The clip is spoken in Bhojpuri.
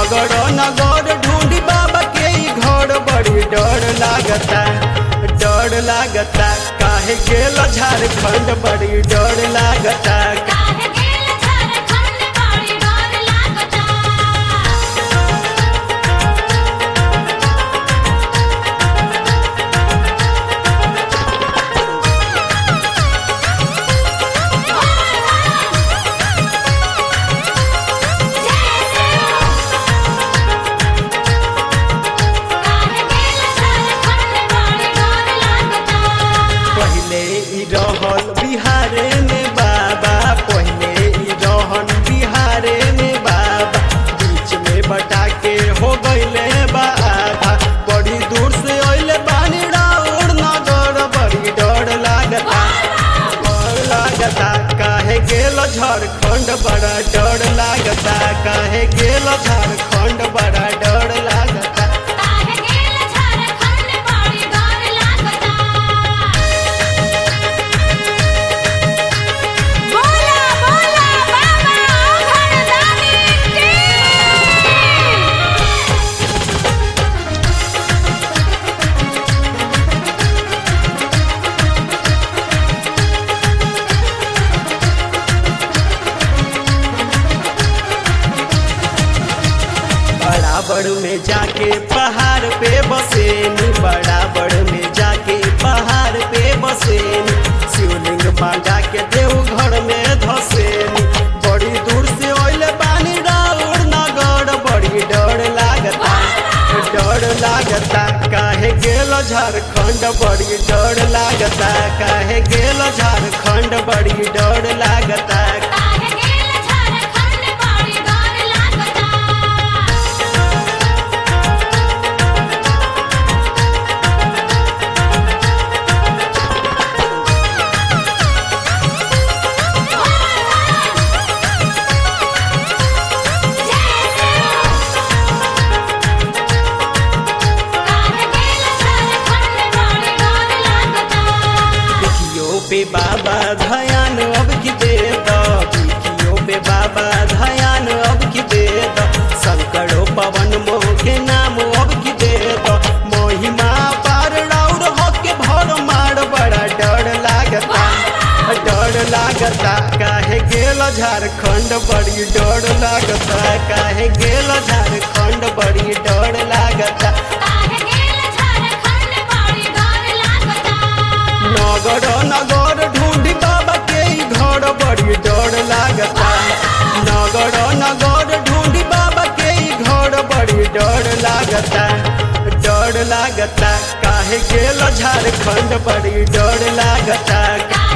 नगर नगर ढूंढी बाबा के घर बड़ी डर लागता काहे गेल झारखंड बड़ी डर लागता। काहे गेल झारखंड बड़ी डर लागता। पहले ई रहल बिहारे में बाबा, पहले ई रहन बिहारे में बाबा, बीच में बटा के हो गईले बाधा। बड़ी दूर से अइले बानी राउर नगर बड़ी डर लागता काहे गेल झारखंड बड़ा डर लागता। काहे गेल झारखंड बड़ा डर लागता। काहे गेल झारखंड बड़ी डर लागता। बोला बोला बाबा घरदानी की। बराबर में जाके पहाड़ पे बसेनी, बराबर में जाके पहाड़ पे बसेनी, शिवलिंग मांगा के देव घर में धसेनी। बड़ी दूर से ओइले बानी राउर नगर बड़ी डर लागता काहे गेल झारखंड बड़ी डर लागता। काहे गेल झारखंड बड़ी डर लागता। काहे गेल झारखंड बड़ी डर लागता। बिखियो पे बाबा ध्यान अब की दे दो, बिखियो पे बाबा ध्यान अब की दे दो, शंकरो पवन मोह के नाम अब की दे दो। महिमा पार राउर होके भर मार बड़ा डर लागता काहे गेल झारखंड बड़ी डर लागता। काहे गेल झारखंड बड़ी डर लागता। काहे गेल झारखंड बड़ी डर लागता। नगर नगर ढूंढी बाबा के घर बड़ी डर लागता। नगर नगर ढूंढी बाबा के घर बड़ी डर लागता काहे गेल झारखंड बड़ी डर लागता।